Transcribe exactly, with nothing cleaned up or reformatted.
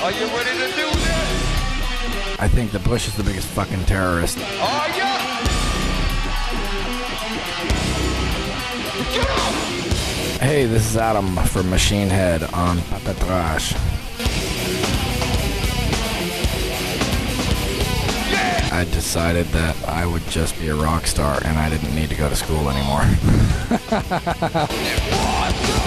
Are you ready to do this? I think the Bush is the biggest fucking terrorist. Are ya? Get up! Hey, this is Adam from Machine Head on Patatrash. Yeah! I decided that I would just be a rock star and I didn't need to go to school anymore. It was